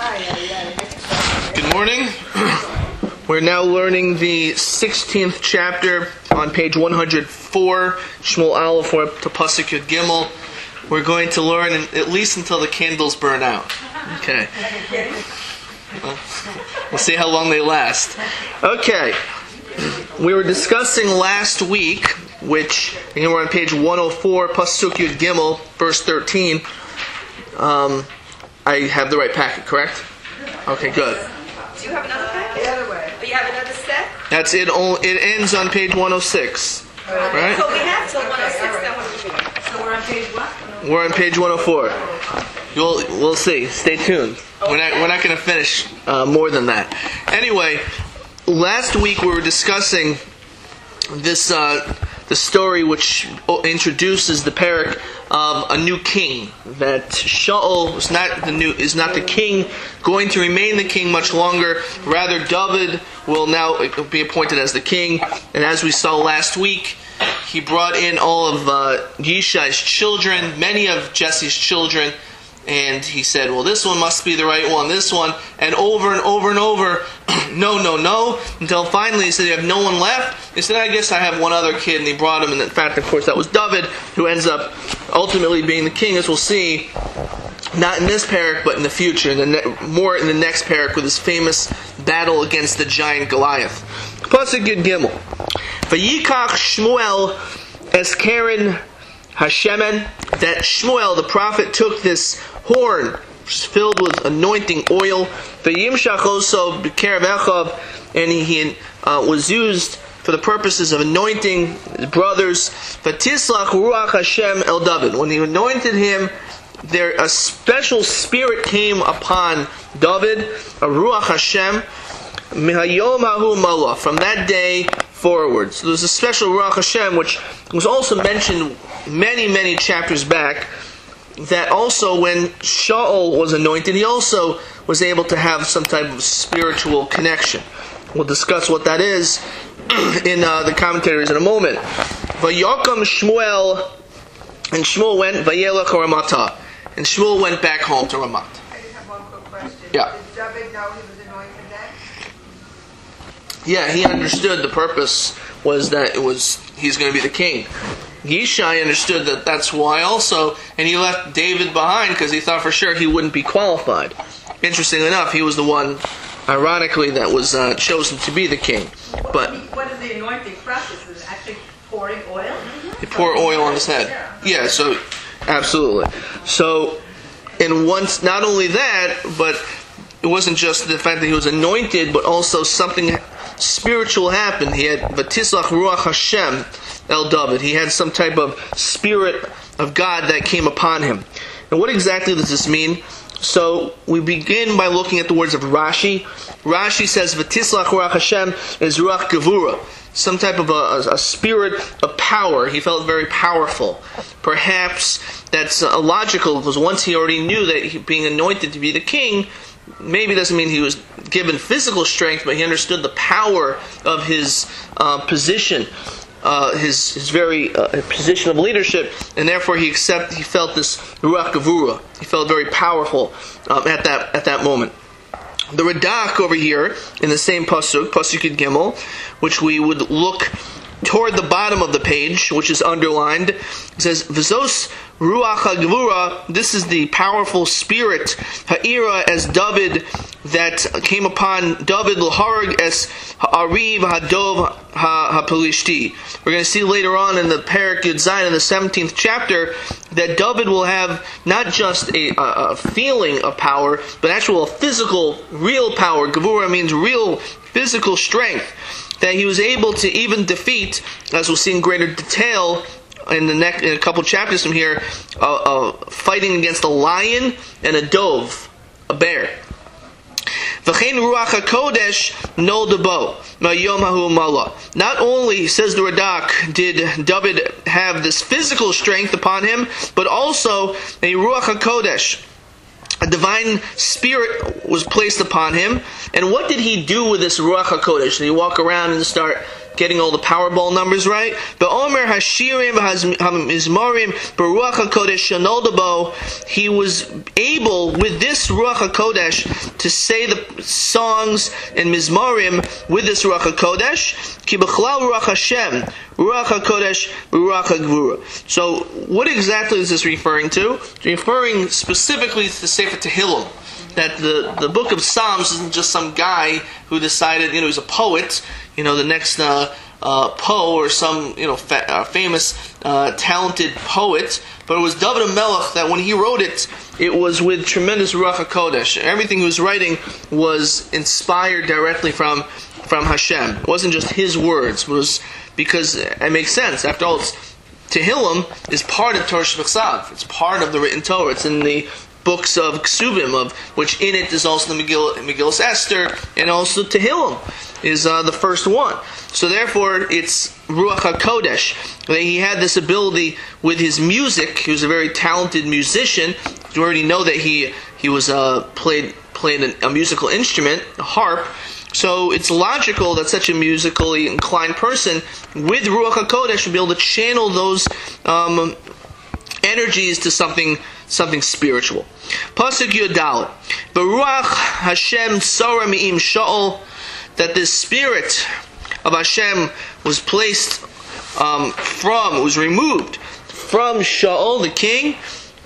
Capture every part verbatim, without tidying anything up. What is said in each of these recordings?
Good morning. We're now learning the sixteenth chapter on page one hundred four, Shmuel Aleph, to Pasuk Yud Gimel. We're going to learn at least until the candles burn out. Okay. Well, we'll see how long they last. Okay. We were discussing last week, which, again, we're on page one oh four, Pasuk Yud Gimel, verse thirteen. Um, I have the right packet, correct? Okay, good. Do you have another packet? The other way. Do you have another set? That's it. It ends on page one oh six. Right? So we have till one oh six. Then what do we do? So we're on page what? We're on page one oh four. You'll, we'll see. Stay tuned. We're not, we're not going to finish uh, more than that. Anyway, last week we were discussing this uh, the story which introduces the parak of a new king. That Shaul is not the new is not the king, going to remain the king much longer. Rather, David will now be appointed as the king. And as we saw last week, he brought in all of uh, Yishai's children, many of Jesse's children. And he said, well, this one must be the right one, this one. And over and over and over, no, no, no. Until finally he said, you have no one left? He said, I guess I have one other kid. And he brought him. And in fact, of course, that was David, who ends up ultimately being the king, as we'll see, not in this parak, but in the future. In the ne- more in the next parak with his famous battle against the giant Goliath. Pasuk Yud Gimel. Vayikach Shmuel es Karen Hashemen, that Shmuel, the prophet, took this horn, which is filled with anointing oil, v'yimshach also b'kerev echav, and he, he uh, was used for the purposes of anointing his brothers. V'tislach ruach Hashem el David. When he anointed him, there a special spirit came upon David, a ruach Hashem, mihayom hahu malah, from that day forward. So there's a special ruach Hashem, which was also mentioned many, many chapters back, that also when Shaul was anointed, he also was able to have some type of spiritual connection. We'll discuss what that is in uh, the commentaries in a moment. Vayakam Shmuel, and Shmuel went, Vayelech Ramata, and Shmuel went back home to Ramat. I just have one quick question. Yeah. Did David know he was anointed then? Yeah, he understood the purpose was that it was he's going to be the king. Yishai understood that that's why also, and he left David behind because he thought for sure he wouldn't be qualified. Interestingly enough, he was the one, ironically, that was uh, chosen to be the king. But what is the anointing process? Is it actually pouring oil? He pour oil on his head. Yeah, so absolutely. So, and once, not only that, but it wasn't just the fact that he was anointed, but also something spiritual happened. He had Vatislach Ruach Hashem El David. He had some type of spirit of God that came upon him. And what exactly does this mean? So we begin by looking at the words of Rashi. Rashi says Vatislach Ruach Hashem is Ruach Gevura, some type of a, a, a spirit of power. He felt very powerful. Perhaps that's uh, logical, because once he already knew that he, being anointed to be the king, maybe doesn't mean he was given physical strength, but he understood the power of his uh, position, uh, his his very uh, position of leadership, and therefore he accept he felt this ruach gevura. He felt very powerful um, at that at that moment. The Radak over here in the same pasuk, pasuk Yud Gimel, which we would look toward the bottom of the page, which is underlined, it says, V'zos ruach ha'gevura, this is the powerful spirit, ha'ira, as David, that came upon David, l'harag es ha'ariv ha'dov ha'pelishti. We're going to see later on in the Parak Yud Zayin, in the seventeenth chapter, that David will have not just a, a, a feeling of power, but actual physical, real power. Gevura means real physical strength, that he was able to even defeat, as we'll see in greater detail in the next in a couple chapters from here, uh, uh, fighting against a lion and a dove, a bear. V'chein ruach hakodesh nol debo ma'yom hahu mala. Not only, says the Radak, did David have this physical strength upon him, but also a ruach hakodesh, a divine spirit was placed upon him. And what did he do with this Ruach HaKodesh? Did he walk around and start getting all the Powerball numbers right. But Omer Hashirim Hamizmarim Baruch HaKodesh Shanodabo, he was able with this Ruach HaKodesh to say the songs and Mizmarim with this Ruach HaKodesh. Ki b'chlal Ruach Hashem, Ruach HaKodesh, Ruach HaGvura. So what exactly is this referring to? It's referring specifically to the Sefer Tehillim. That the, the book of Psalms isn't just some guy who decided, you know, he's a poet, you know, the next uh, uh, Poe or some, you know, fa- uh, famous, uh, talented poet, but it was David HaMelech that when he wrote it, it was with tremendous Ruach HaKodesh. Everything he was writing was inspired directly from from Hashem. It wasn't just his words, it was because it makes sense. After all, it's, Tehillim is part of Torah Shebechsav. It's part of the written Torah. It's in the books of Ksubim, of which in it is also the Megillah, Megillah Esther, and also Tehillim is uh, the first one. So therefore, it's Ruach HaKodesh. That he had this ability with his music. He was a very talented musician. You already know that he he was uh, played played a, a musical instrument, a harp. So it's logical that such a musically inclined person with Ruach HaKodesh would be able to channel those um, energies to something something spiritual. Pasuk Yodalit. Baruch Hashem Sora Mi'im Sha'ol, that this spirit of Hashem was placed um, from, was removed from Sha'ol, the king,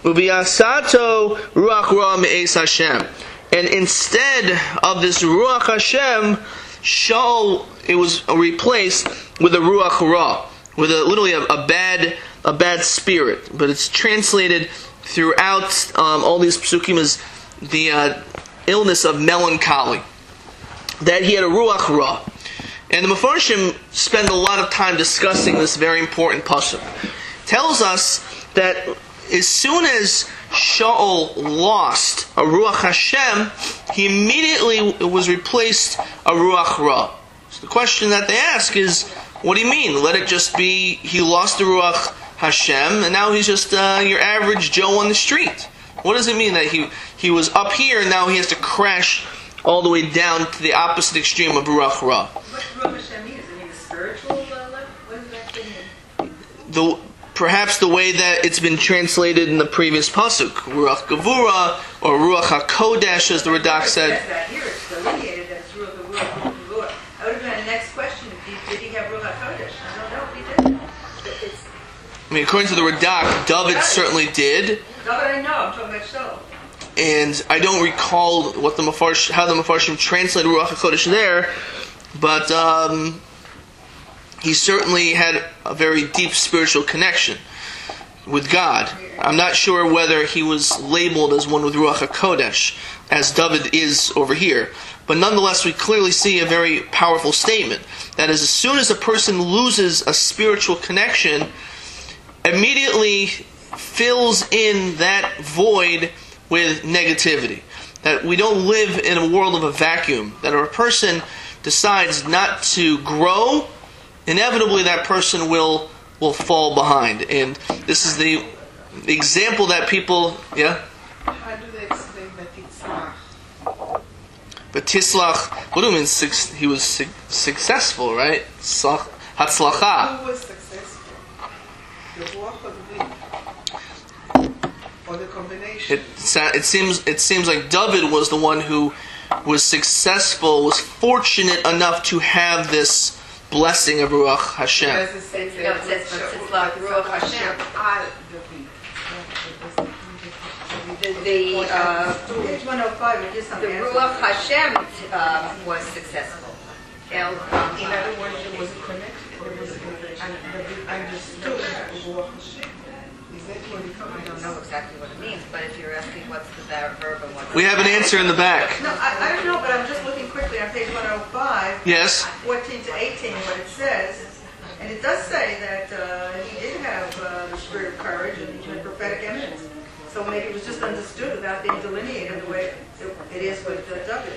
Ubiyasato Ruach Ra Me'es Hashem. And instead of this Ruach Hashem, Sha'ol, it was replaced with a Ruach Ra, with a, literally a, a bad a bad spirit. But it's translated throughout um, all these psukim as the uh, illness of melancholy. That he had a Ruach Ra. And the Mefarshim spend a lot of time discussing this very important pasuk. Tells us that as soon as Shaul lost a Ruach Hashem, he immediately was replaced a Ruach Ra. So the question that they ask is, what do you mean? Let it just be he lost the Ruach Hashem and now he's just uh, your average Joe on the street? What does it mean that he he was up here and now he has to crash all the way down to the opposite extreme of Ruach Ra? What Ruach Hashem mean? Does it mean the spiritual uh, level? What does that mean? The Perhaps the way that it's been translated in the previous pasuk, Ruach Gevura or Ruach HaKodesh, as the Radak said. Yes, that here it's delineated that it's Ruach Gevura, Ruach Gevura. That would have been the next question. Did he have Ruach HaKodesh? I don't know if he did. It's, I mean, according to the Radak, David certainly did. David, I know. I'm talking about Shaul. And I don't recall what the Mefarsh, how the Mefarshim translated Ruach HaKodesh there, but um, he certainly had a very deep spiritual connection with God. I'm not sure whether he was labeled as one with Ruach HaKodesh, as David is over here. But nonetheless, we clearly see a very powerful statement. That is, as soon as a person loses a spiritual connection, immediately fills in that void with negativity. That we don't live in a world of a vacuum. That if a person decides not to grow, inevitably that person will will fall behind. And this is the, the example that people, yeah? How do they explain Batitzlach? But Tislach, what do you mean su- he was su- successful, right? Slach, Hatzlacha. Who was successful? The Ruach or the wind? Or the combination? It, sa- it seems it seems like David was the one who was successful, was fortunate enough to have this blessing of Ruach Hashem. Does it say No, it says Batitzlach, Ruach Hashem. Ah, the wind. The, uh, Page one oh five, it is the something. Ruach Hashem um, was successful. El, um, In other words, there was a connection. There was a connection. And they understood Ruach Hashem. Is that what it I don't comes? know exactly what it means, but if you're asking what's the ver- verb and what's We have an answer in the back. No, I, I don't know, but I'm just looking quickly on page one oh five. Yes? fourteen to eighteen, what it says. And it does say that uh, he did have uh, the spirit of courage and even prophetic eminence. So maybe it was just understood without being delineated the way it, it is with uh, David.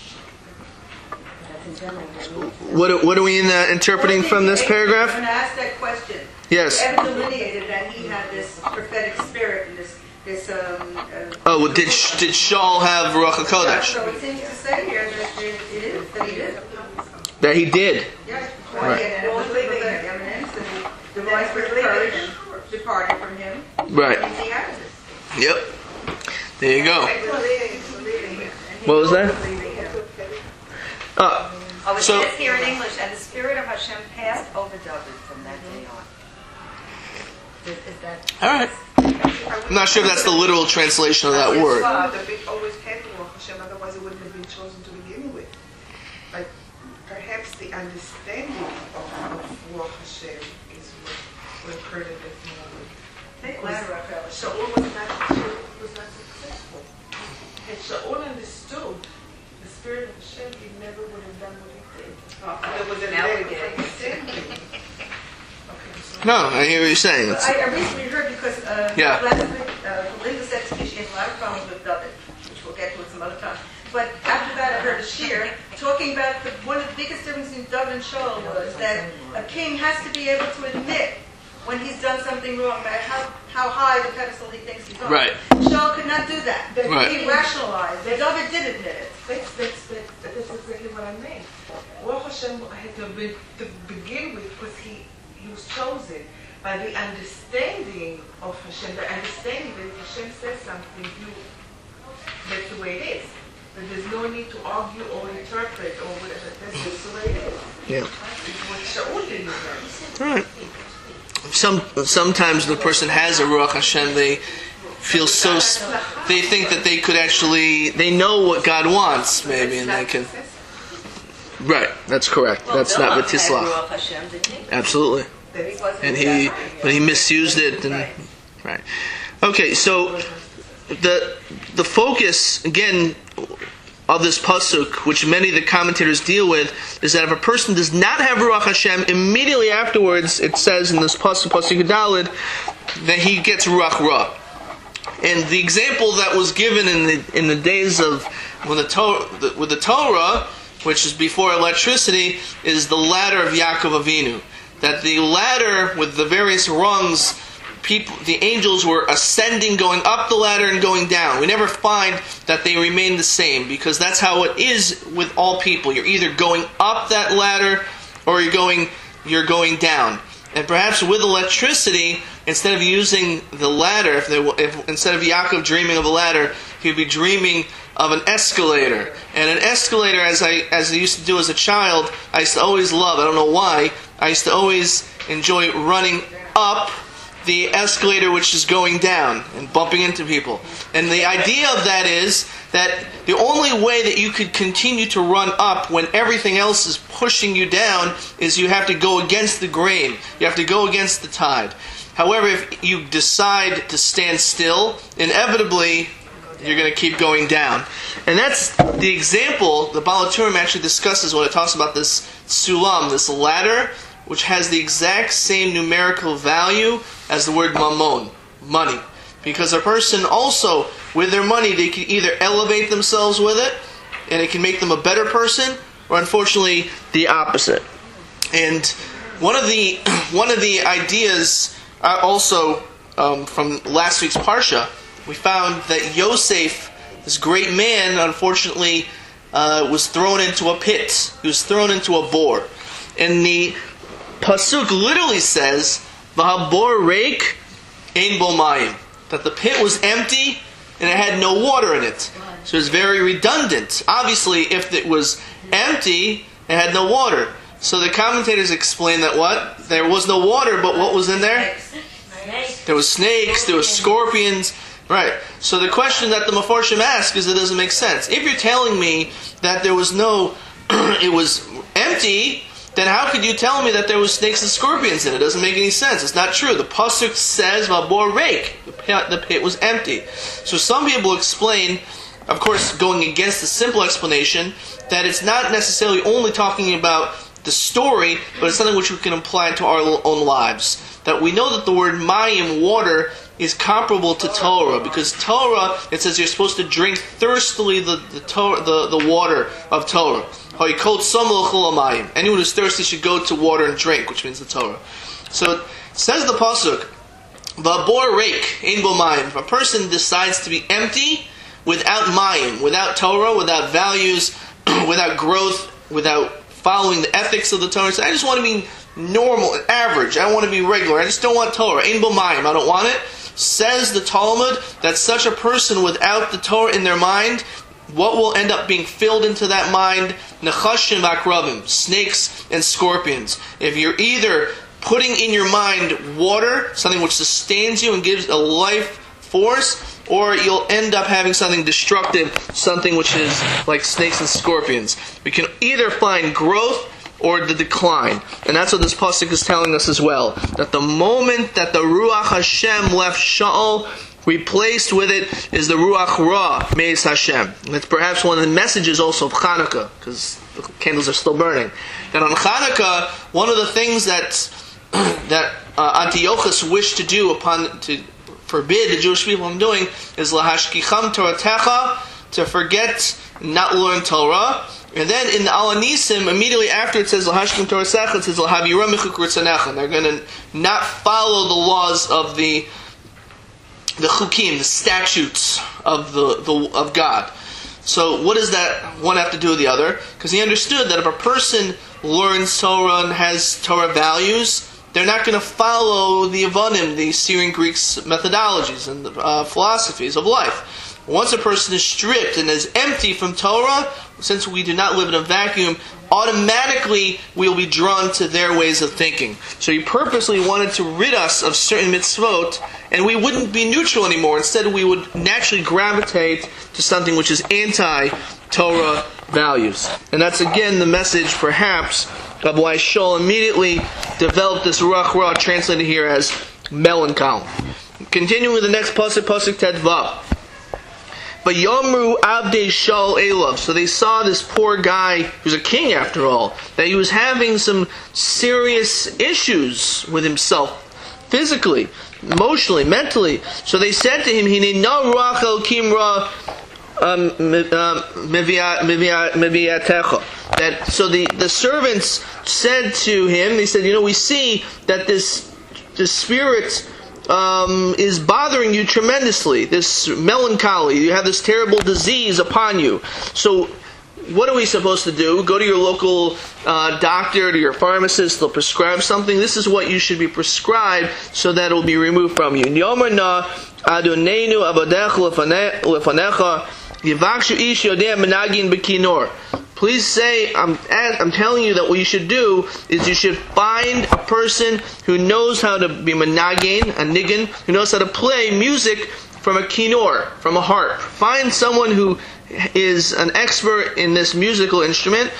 What what are we in, uh, interpreting from this I'm going paragraph? to ask that question. Yes. Evan delineated that he had this prophetic spirit and this, this um... Uh, Oh, well, did did Shaul have Ruach HaKodesh? So it seems to say here that it, it is, that he did. That he did. Yeah, point, and it was prophetic eminence, and the divine spirit of courage departed from him. Right. And he had this. Yep. There you go. Believing him. And he What was was that? believing him. Uh, Oh, it So- says here in English, and the spirit of Hashem passed over David from that day on. Is, is that? all right. I'm not sure if that's the literal translation of that word. Well, the big always had Ruach Hashem, otherwise it wouldn't have been chosen to begin with. But perhaps the understanding of, of Ruach Hashem is what, what occurred at that moment. Take ladder up, Ella. Shaul was not, Shaul was not successful. Had Shaul understood the spirit of Hashem, he never would have done what he did. There was a Now we lack of get it. understanding. Okay, so No, I hear what you're saying. But It's, I, I recently heard because uh, Yeah. last week, uh, Linda said to me she has a lot of problems with David, which we'll get to at some other time. But after that, I heard a shir talking about the, one of the biggest differences in David and Shaul was that a king has to be able to admit when he's done something wrong, no matter how, how high the pedestal he thinks he's on. Right. Shaul could not do that. Right. He rationalized. David did admit it. That's, that's, that's, that's exactly what I meant. Ruach Hashem had to, be, to begin with because he, he was chosen by the understanding of Hashem, the understanding that if Hashem says something, you, that's the way it is. That there's no need to argue or interpret or whatever. That's just the way it is. yeah. It's what Shaul didn't learn. All right. Some sometimes the person has a Ruach Hashem, they feel so s- they think that they could actually they know what God wants maybe, and they can. Right. That's correct. That's not Bilam had V'tislach. Ruach Hashem, didn't he? Absolutely. He wasn't And he that- but he misused it and right. Okay, so the the focus again of this pasuk, which many of the commentators deal with, is that if a person does not have Ruach Hashem, immediately afterwards it says in this pasuk, pasuk Daled, that he gets Ruach Ra. And the example that was given in the in the days of when the Torah, the, with the Torah, which is before electricity, is the ladder of Yaakov Avinu. That the ladder with the various rungs, people, the angels were ascending, going up the ladder and going down. We never find that they remain the same, because that's how it is with all people. You're either going up that ladder or you're going you're going down. And perhaps with electricity, instead of using the ladder, if, they, if instead of Yaakov dreaming of a ladder, he would be dreaming of an escalator. And an escalator, as I as I used to do as a child, I used to always love. I don't know why. I used to always enjoy running up the escalator which is going down and bumping into people. And the idea of that is that the only way that you could continue to run up when everything else is pushing you down is you have to go against the grain. You have to go against the tide. However, if you decide to stand still, inevitably you're going to keep going down. And that's the example the Baal HaTurim actually discusses when it talks about this sulam, this ladder, which has the exact same numerical value as the word mammon, money. Because a person also, with their money, they can either elevate themselves with it, and it can make them a better person, or unfortunately, the opposite. And one of the one of the ideas uh, also um, from last week's Parsha, we found that Yosef, this great man, unfortunately, uh, was thrown into a pit. He was thrown into a bore. And the pasuk literally says, "V'habor reik ein bo mayim," that the pit was empty and it had no water in it. So it's very redundant. Obviously, if it was empty, it had no water. So the commentators explain that what? There was no water, but what was in there? There was snakes, there was scorpions. Right. So the question that the Mefarshim ask is, it doesn't make sense. If you're telling me that there was no, it was empty, then how could you tell me that there was snakes and scorpions in it? It doesn't make any sense. It's not true. The pasuk says "Vabor reik," the pit, the pit was empty. So some people explain, of course, going against the simple explanation, that it's not necessarily only talking about the story, but it's something which we can apply to our own lives. That we know that the word mayim, water, is comparable to Torah, because Torah, it says you're supposed to drink thirstily the the, Torah, the, the water of Torah. Anyone who's thirsty should go to water and drink, which means the Torah. So it says the pasuk, "Vabor reik ein bo mayim." If a person decides to be empty, without mayim, without Torah, without values, without growth, without following the ethics of the Torah. So I just want to be normal, average. I want to be regular. I just don't want Torah. Ein bo mayim. I don't want it. Says the Talmud that such a person without the Torah in their mind, what will end up being filled into that mind? Nechashim v'akrabim, snakes and scorpions. If you're either putting in your mind water, something which sustains you and gives a life force, or you'll end up having something destructive, something which is like snakes and scorpions. We can either find growth or the decline. And that's what this pasuk is telling us as well. That the moment that the Ruach Hashem left Shaul, replaced with it is the Ruach Ra, Meis Hashem. And that's perhaps one of the messages also of Hanukkah, because the candles are still burning. That on Hanukkah, one of the things that that uh, Antiochus wished to do upon to forbid the Jewish people from doing is lahashkicham Toratecha, to forget, not learn Torah. And then in the Al-Anisim, immediately after it says lahashkicham Toratecha, it says lahavira michuk ritzanecha. They're going to not follow the laws of the the chukim, the statutes of the, the of God. So what does that one have to do with the other? Because he understood that if a person learns Torah and has Torah values, they're not going to follow the Avanim, the Syrian Greeks' methodologies and uh, philosophies of life. Once a person is stripped and is empty from Torah, since we do not live in a vacuum, automatically we will be drawn to their ways of thinking. So he purposely wanted to rid us of certain mitzvot, and we wouldn't be neutral anymore. Instead, we would naturally gravitate to something which is anti-Torah values. And that's again the message, perhaps, of why Shaul immediately developed this Ruach Ra, translated here as melancholy. Continuing with the next pasuk, pasuk Tedvav. But Yomru Abdei Shaul Elav. So they saw this poor guy, who's a king after all, that he was having some serious issues with himself, physically, emotionally, mentally. So they said to him, Hine no ruach elokim ra meviatecha. That so the, the servants said to him, they said, you know, we see that this this spirit Um, is bothering you tremendously, this melancholy, you have this terrible disease upon you. So what are we supposed to do? Go to your local uh, doctor, to your pharmacist, they'll prescribe something. This is what you should be prescribed so that it will be removed from you. Yomer na Adonenu abadech lefanecha yivakshu ish yodeh menagin bekinor. Please say, I'm, I'm telling you that what you should do is you should find a person who knows how to be menagin, a niggin, who knows how to play music from a kinor, from a harp. Find someone who is an expert in this musical instrument.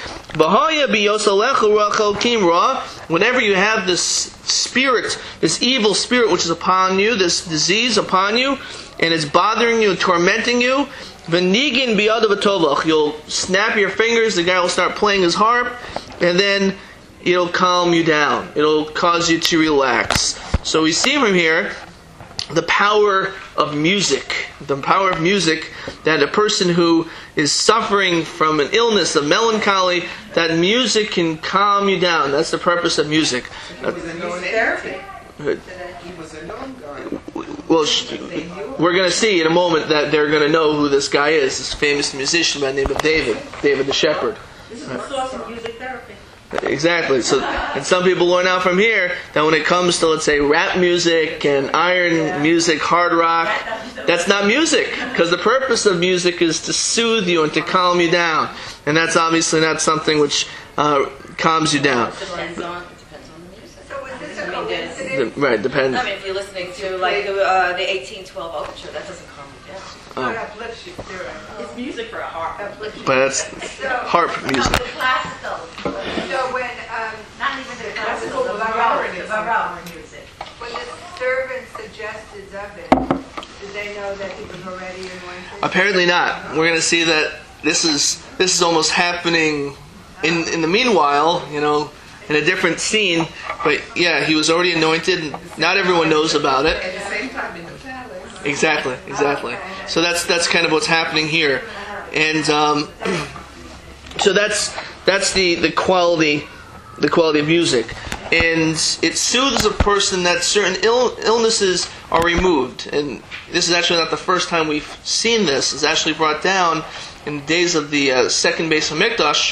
Whenever you have this spirit, this evil spirit which is upon you, this disease upon you, and it's bothering you, tormenting you, V'nigin biyadav atovach. You'll snap your fingers, the guy will start playing his harp, and then it'll calm you down. It'll cause you to relax. So we see from here the power of music. The power of music, that a person who is suffering from an illness, of melancholy, that music can calm you down. That's the purpose of music. It was a known therapy. He was a known guy. Well, we're going to see in a moment that they're going to know who this guy is, this famous musician by the name of David, David the Shepherd. This is the source of music therapy. Exactly. So, and some people learn out from here that when it comes to, let's say, rap music and iron music, hard rock, that's not music, because the purpose of music is to soothe you and to calm you down, and that's obviously not something which uh, calms you down. Depends on, depends on the music. So was this a I mean, there's- coincidence? Right. Depends. I mean, if you're listening to like the, uh, the eighteen twelve overture, that doesn't calm you down. Oh, that uplifts you. It's music for a harp. Uplifts you. But that's harp music. The classical, So when, um, not even the Classical classical, the was baroque, modern, the it's baroque music. when the servant suggested Zabin, did they know that he was already anointed? Apparently not. We're going to see that this is this is almost happening in in the meanwhile, you know, in a different scene. But yeah, he was already anointed. Not everyone knows about it. At the same time in the palace. Exactly, exactly. So that's that's kind of what's happening here, and um, so that's that's the, the quality the quality of music, and it soothes a person that certain Ill, illnesses are removed. And this is actually not the first time we've seen this. It's actually brought down in the days of the uh, second Beis Hamikdash.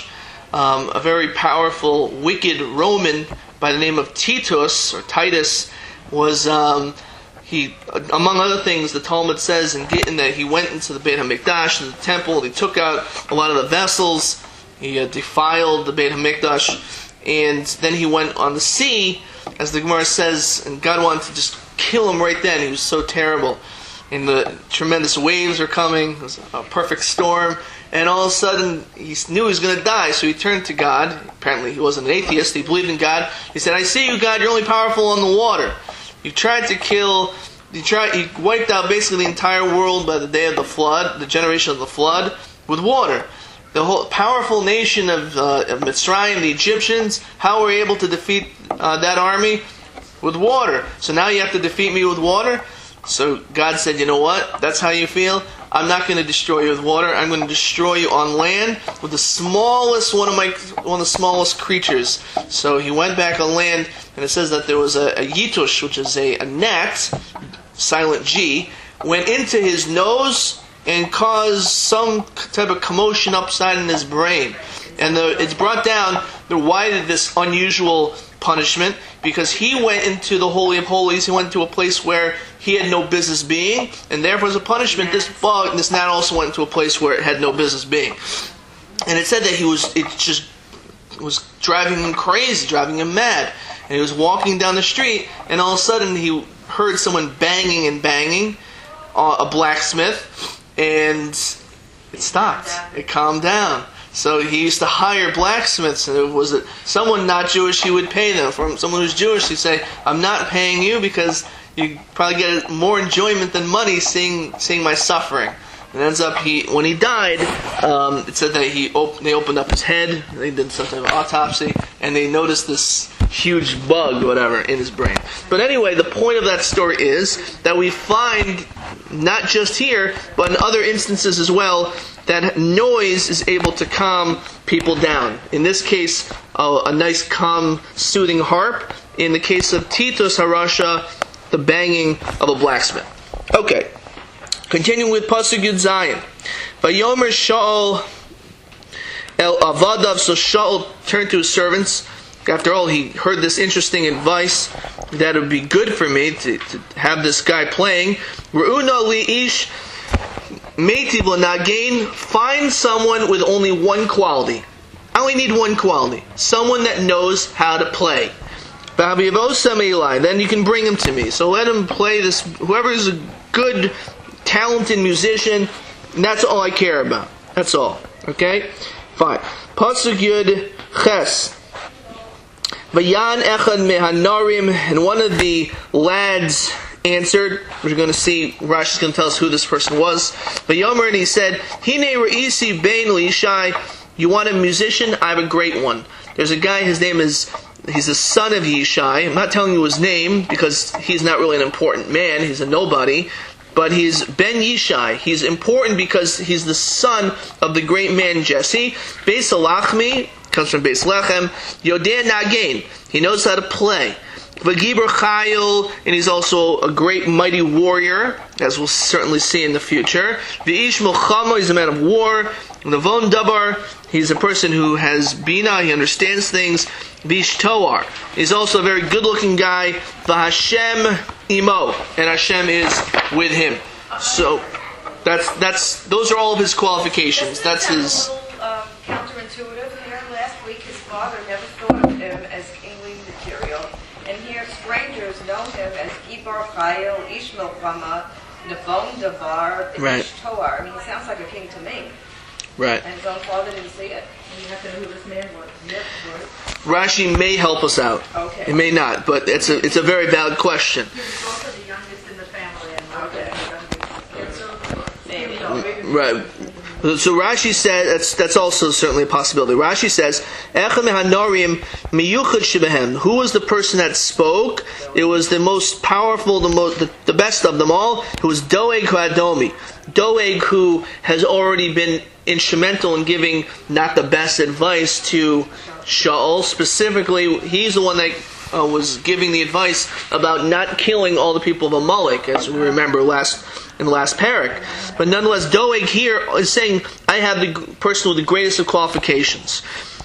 um, a very powerful, wicked Roman by the name of Titus, or Titus, was, um, he, among other things, the Talmud says in Gittin that he went into the Beit HaMikdash, the temple, he took out a lot of the vessels, he uh, defiled the Beit HaMikdash, and then he went on the sea, as the Gemara says, and God wanted to just kill him right then. He was so terrible. And the tremendous waves are coming. It was a perfect storm. And all of a sudden, he knew he was going to die, so he turned to God. Apparently, he wasn't an atheist. He believed in God. He said, I see you, God. You're only powerful on the water. You tried to kill... You tried. You wiped out basically the entire world by the day of the flood, the generation of the flood, with water. The whole powerful nation of, uh, of Mitzrayim, the Egyptians, how were we able to defeat uh, that army? With water. So now you have to defeat me with water? So God said, you know what? That's how you feel? I'm not going to destroy you with water. I'm going to destroy you on land with the smallest, one of my, one of the smallest creatures. So he went back on land, and it says that there was a, a yitush, which is a, a gnat, silent G, went into his nose and caused some type of commotion upside in his brain. And the, it's brought down, the, why did this unusual punishment? Because he went into the Holy of Holies, he went to a place where he had no business being, and therefore as a punishment, this bug, this gnat also went into a place where it had no business being. And it said that he was, it just was driving him crazy, driving him mad. And he was walking down the street, and all of a sudden he heard someone banging and banging, uh, a blacksmith, and it stopped. It calmed down. So he used to hire blacksmiths, and if it was someone not Jewish, he would pay them. For someone who's Jewish, he'd say, I'm not paying you because you probably get more enjoyment than money seeing seeing my suffering. And ends up, he when he died, um, it said that he op- they opened up his head, they did some type of autopsy, and they noticed this huge bug, whatever, in his brain. But anyway, the point of that story is that we find, not just here, but in other instances as well, that noise is able to calm people down. In this case, uh, a nice, calm, soothing harp. In the case of Titus HaRasha, the banging of a blacksmith. Okay, continuing with Pasuk Yud Zayin. Vayomer Shaul El Avadav. So Shaul turned to his servants. After all, he heard this interesting advice that it would be good for me to, to have this guy playing. Re'una li ish meitiv l'nagain. Find someone with only one quality. I only need one quality. Someone that knows how to play. Then you can bring him to me. So let him play this. Whoever is a good, talented musician, and that's all I care about. That's all. Okay? Fine. Pasuk Yud Ches. Vayan echad mehanarim, and one of the lads answered. We're going to see, Rashi's going to tell us who this person was. Vayomer, and he said, Hine re'isi bein lishai. You want a musician? I have a great one. There's a guy, his name is, he's the son of Yishai. I'm not telling you his name because he's not really an important man. He's a nobody. But he's Ben Yishai. He's important because he's the son of the great man Jesse. Beis Lachmi, comes from Beis Lechem. Yodeh Nagain, he knows how to play. V'gibur Chayil, and he's also a great mighty warrior, as we'll certainly see in the future. V'ish Milchama, he's a man of war. Navon Dabar, he's a person who has bina, he understands things. V'ish Toar, he's also a very good-looking guy. V'Hashem Imo, and Hashem is with him. So that's that's those are all of his qualifications. That's his. A little um, counterintuitive here. Last week, his father never thought of him as kingly material, and here strangers know him as Gibar Chayil, Ish Milchama, Navon Davar, Right. Ish Toar. I mean, he sounds like a king to me. Right. And his own father didn't see it. And you have to know who this man was. Yep, right. Rashi may help us out. Okay. It may not, but it's a it's a very valid question. He was also the youngest in the family. And Okay. And so, Maybe. you know, maybe- Right. So Rashi said that's that's also certainly a possibility. Rashi says, "Echem hanorim miyuchad shebehem." Who was the person that spoke? It was the most powerful, the most, the, the best of them all. Who was Doeg Hadomi. Doeg, who has already been instrumental in giving not the best advice to Shaul. Specifically, he's the one that uh, was giving the advice about not killing all the people of Amalek, as we remember last in the last parak. But nonetheless, Doeg here is saying, I have the person with the greatest of qualifications.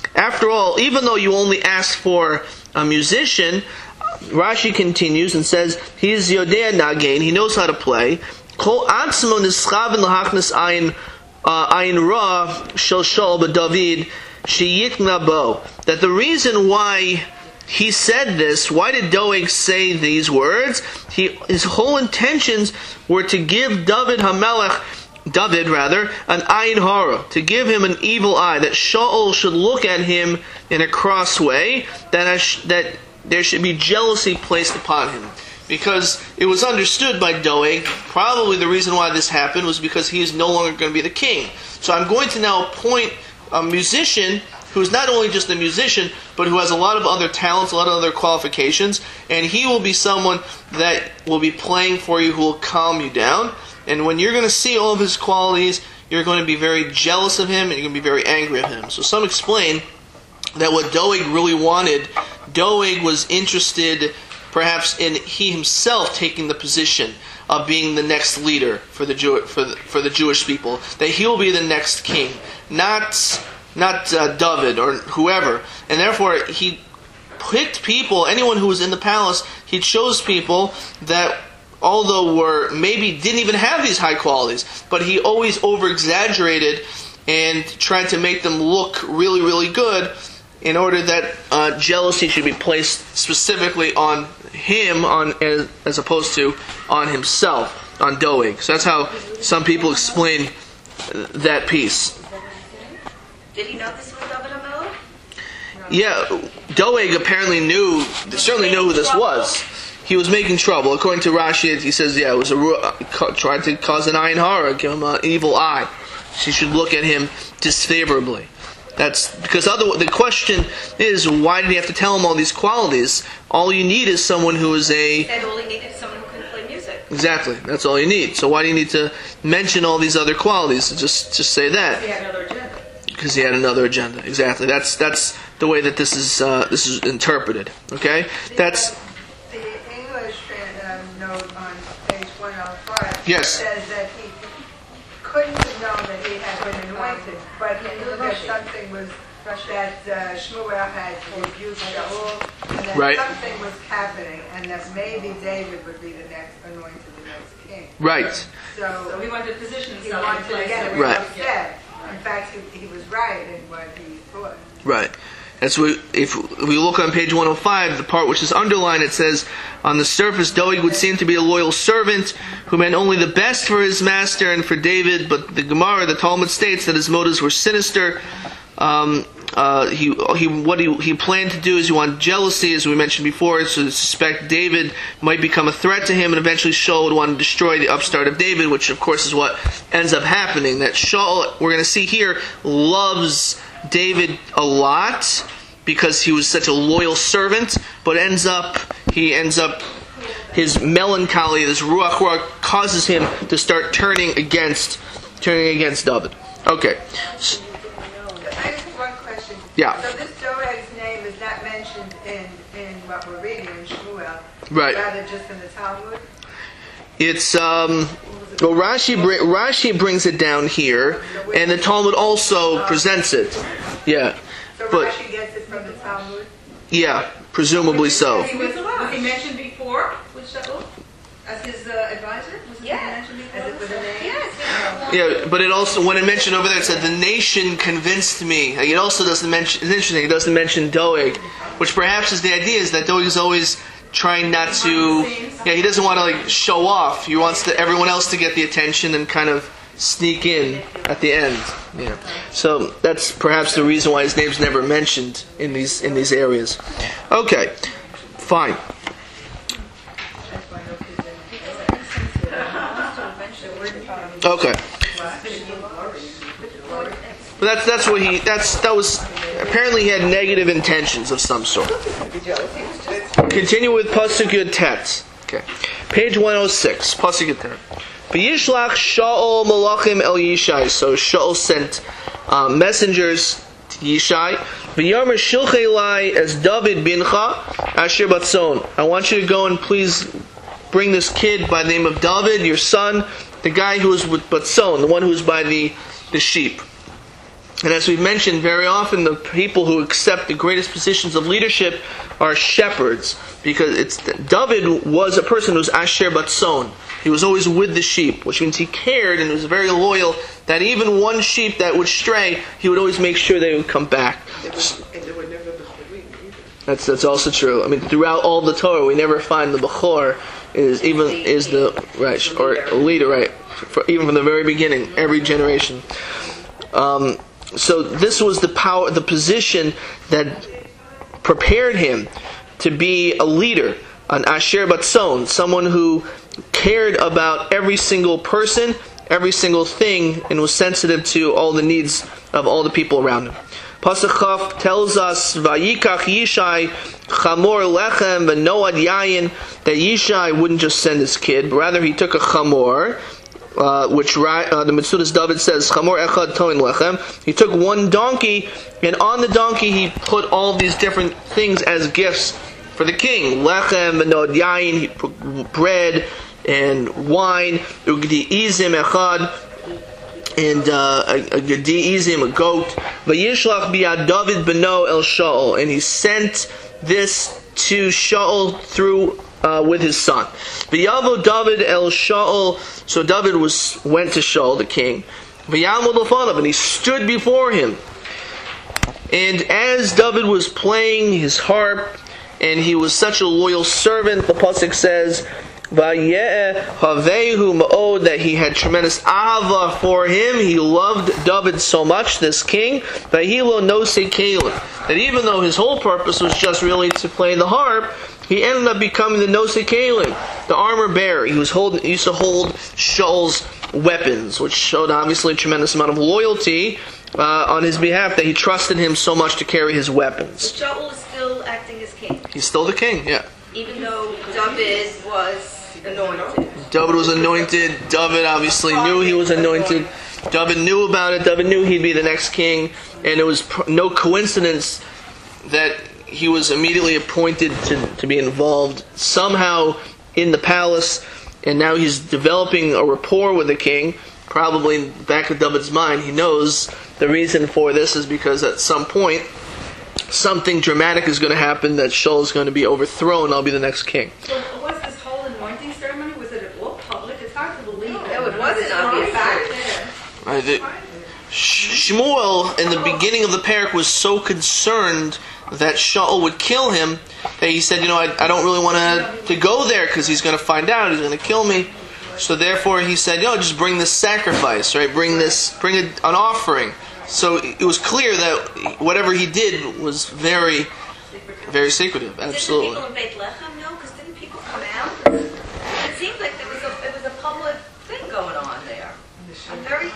After all, even though you only ask for a musician, Rashi continues and says, he's Yodea Nagain, he knows how to play. Kol atzmo nischaven lahachnas ayin ayin ra shel Shaul b'David sheyikna bo. That the reason why he said this, why did Doeg say these words? He, his whole intentions were to give David HaMelech, David rather, an ayin hara, to give him an evil eye, that Shaul should look at him in a cross way, that that there should be jealousy placed upon him. Because it was understood by Doeg, probably the reason why this happened was because he is no longer going to be the king. So I'm going to now appoint a musician who's not only just a musician, but who has a lot of other talents, a lot of other qualifications, and he will be someone that will be playing for you, who will calm you down. And when you're going to see all of his qualities, you're going to be very jealous of him, and you're going to be very angry at him. So some explain that what Doeg really wanted, Doeg was interested perhaps in he himself taking the position of being the next leader for the Jew, for the, for the Jewish people, that he will be the next king, not not uh, David or whoever. And therefore he picked people, anyone who was in the palace, he chose people that although were maybe didn't even have these high qualities, but he always over exaggerated and tried to make them look really, really good, in order that uh, jealousy should be placed specifically on him, on as, as opposed to on himself, on Doeg. So that's how some people explain that piece. Did he know this was David HaMelech? Yeah, Doeg apparently knew, certainly knew who this was. He was making trouble. According to Rashi, he says, yeah, it was a uh, tried to cause an ayin hara, give him an evil eye. She should look at him disfavorably. That's because other. The question is, why did he have to tell him all these qualities? All you need is someone who is a. And all he needed is someone who can play music. Exactly. That's all you need. So why do you need to mention all these other qualities? Just, just say that. He had another agenda. Because he had another agenda. Exactly. That's that's the way that this is uh, this is interpreted. Okay. That's. The English um, note on page one oh five Yes. says that he couldn't have known that he had been anointed, but he knew that something was, that uh, Shmuel had rebuked Shaul, and that Right. something was happening, and that maybe David would be the next anointed, the next king. Right. So So he wanted to position he himself wanted in to place get of it Right. well said. In fact, he, he was right in what he thought. Right. That's what, if we look on page one oh five, the part which is underlined, it says, on the surface, Doeg would seem to be a loyal servant who meant only the best for his master and for David, but the Gemara, the Talmud states that his motives were sinister. Um, uh, he, he, what he, he planned to do is he wanted jealousy, as we mentioned before, so to suspect David might become a threat to him, and eventually Shaul would want to destroy the upstart of David, which of course is what ends up happening. That Shaul, we're going to see here, loves David a lot because he was such a loyal servant, but ends up he ends up his melancholy, this ruach ruach, causes him to start turning against turning against David. Okay. So, I just have one question. Yeah. So this Doeg's name is not mentioned in, in what we're reading in Shmuel, Right. rather just in the Talmud? It's um well Rashi br- Rashi brings it down here, and the Talmud also presents it. Yeah. So But Rashi gets it from the Talmud? yeah, presumably so. He was, was he mentioned before with Shaul? As his uh, advisor? Was it Yeah. mentioned before? As it was a name? Yes. Yeah, but it also, when it mentioned over there, it said the nation convinced me. Like, it also doesn't mention. It's interesting. It doesn't mention Doeg, which perhaps is the idea is that Doeg is always trying not to. Yeah, he doesn't want to like show off. He wants to, everyone else to get the attention and kind of sneak in at the end. Yeah. So that's perhaps the reason why his name's never mentioned in these in these areas. Okay, fine. Okay. But that's that's what he that's that was apparently he had negative intentions of some sort. Continue with Pasuk Yud Tet. Okay. Page one oh six, Pasuk Yud Tet. V'yishlach Shaul malachim el Yishai. So Shaul sent uh, messengers to Yishai. V'yomer shilchei lai as David bincha asher batzon. I want you to go and please bring this kid by the name of David, your son, the guy who was with batzon, the one who was by the, the sheep. And as we've mentioned, very often the people who accept the greatest positions of leadership are shepherds, because it's David was a person who was Asher Batzon. He was always with the sheep, which means he cared and was very loyal, that even one sheep that would stray, he would always make sure they would come back. And they were never Bechorim either. That's that's also true. I mean, throughout all the Torah, we never find the Bechor is even is the right or a leader, right? For, even from the very beginning, every generation. Um, so this was the power, the position that prepared him to be a leader, an Asher Batzon, someone who cared about every single person, every single thing, and was sensitive to all the needs of all the people around him. Pasuk Chaf tells us, Vayikach Yishai chamor lechem v'noad yayin, that Yishai wouldn't just send his kid, but rather he took a chamor, uh, which uh, the Metzudas David says, chamor echad toin lechem. He took one donkey, and on the donkey he put all these different things as gifts for the king. Lechem v'noad yayin, he put bread and wine, ugdi izim echad, and uh, a, a gedi izim, a goat. Vayishlach biyad David beno el Shaul, and he sent this to Shaul through uh, with his son. Vayavo David el Shaul, so David was went to Shaul the king. Vayamud lefanav, and he stood before him. And as David was playing his harp, and he was such a loyal servant, the pasuk says, Vayeh havehu ma'od, that he had tremendous ahava for him. He loved David so much, this king, Vayhilo nosei kelim, that even though his whole purpose was just really to play the harp, he ended up becoming the nosei kelim, the armor bearer. He was holding, he used to hold Shaul's weapons, which showed obviously a tremendous amount of loyalty uh, on his behalf, that he trusted him so much to carry his weapons. But Shaul is still acting as king, He's still the king, yeah. even though David was anointed. David was anointed. David obviously knew he was anointed. David knew about it. David knew he'd be the next king. And it was pr- no coincidence that he was immediately appointed to, to be involved somehow in the palace. And now he's developing a rapport with the king. Probably back of David's mind, he knows the reason for this is because at some point something dramatic is going to happen, that Shaul is going to be overthrown. I'll be the next king. So was this whole anointing ceremony, was it at all public? It's hard to believe. No, it wasn't, obviously. Back there. I think Shmuel in the beginning of the parak was so concerned that Shaul would kill him that he said, you know, I, I don't really want to to go there because he's going to find out, he's going to kill me. So therefore he said, you know, just bring this sacrifice, right? Bring this, bring a, an offering. So it was clear that whatever he did was very, very secretive. Absolutely. Didn't the people in Beit Lechem know? Because didn't people come out? It seemed like there was a, it was a public thing going on there. I'm very...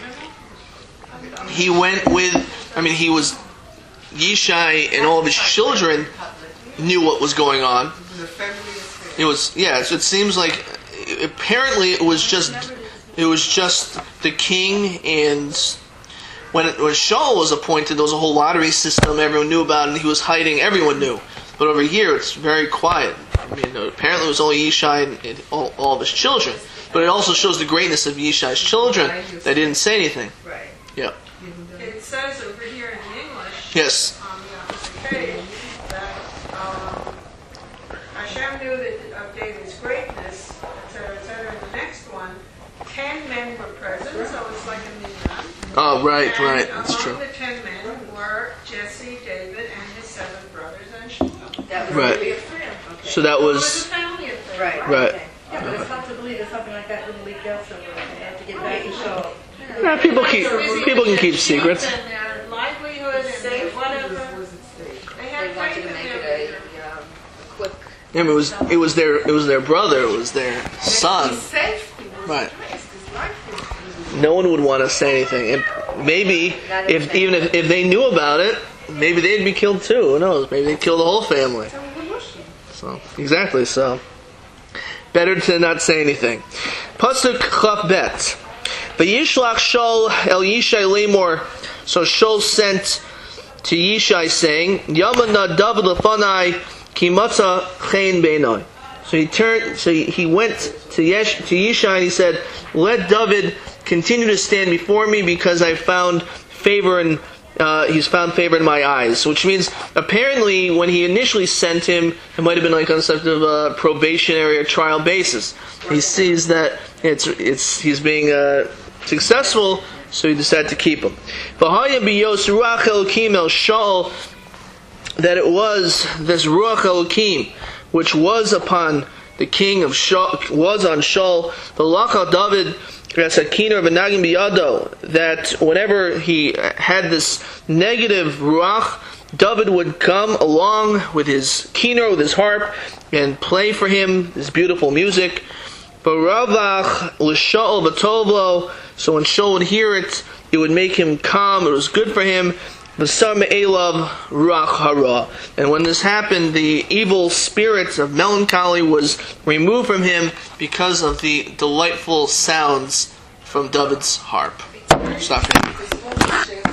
He went with, I mean, he was, Yishai and all of his children knew what was going on. It was, yeah, so it seems like, apparently it was just, it was just the king, and when, it, when Shaul was appointed, there was a whole lottery system everyone knew about, and he was hiding, everyone knew. But over here, it's very quiet. I mean, apparently it was only Yishai and, and all, all of his children. But it also shows the greatness of Yishai's children. They didn't say anything. Right. Yeah. It says over here in the English, Yes. on the opposite page, that um, Hashem knew that of David's greatness, et cetera, et cetera. In the next one, ten men were present, so it's like a minyan. Oh, right, And right. That's among true. the ten men were Jesse, David, and his seven brothers and Shmuel. That was Right. really a So that It was a was, family affair. Right. right. Okay. Yeah, but it's hard to believe that something like that wouldn't leak out somewhere. They have to get back and show. Yeah, people keep, people can keep secrets. And their livelihood and their whatever. They had They wanted faith to in make them. it a, um, a quick... I mean, it was, it was their, it was their brother, it was their son. Safety was Right. addressed. His life was No one would want to say anything. And maybe, if even if, if they knew about it, maybe they'd be killed too. Who knows? Maybe they'd kill the whole family. So, exactly, so. Better to not say anything. Pasuk Chaf Bet. Vayishlach Shaul el Yishai lemor. So Shaul sent to Yishai saying, Yamana David lefanai ki matza chen beinai. So he turned. So he went to Yesh, to Yishai and he said, "Let David continue to stand before me because I found favor in uh, he's found favor in my eyes. Which means, apparently, when he initially sent him, it might have been like on some sort of a probationary or trial basis. He sees that it's it's he's being uh, successful, so he decided to keep him. V'haya biyos ruach Elokim el Shaul, that it was this ruach Elokim which was upon the king of Shaul, was on Shaul, v'lachal David Rasakiner v'nagim biyado, that whenever he had this negative ruach, David would come along with his kiner, with his harp, and play for him this beautiful music. V'ravach l'Shaul v'tovlo, so when Shaul would hear it, it would make him calm, it was good for him. V'sar me'elav ruach hara, and when this happened, the evil spirit of melancholy was removed from him because of the delightful sounds from David's harp. Stop here.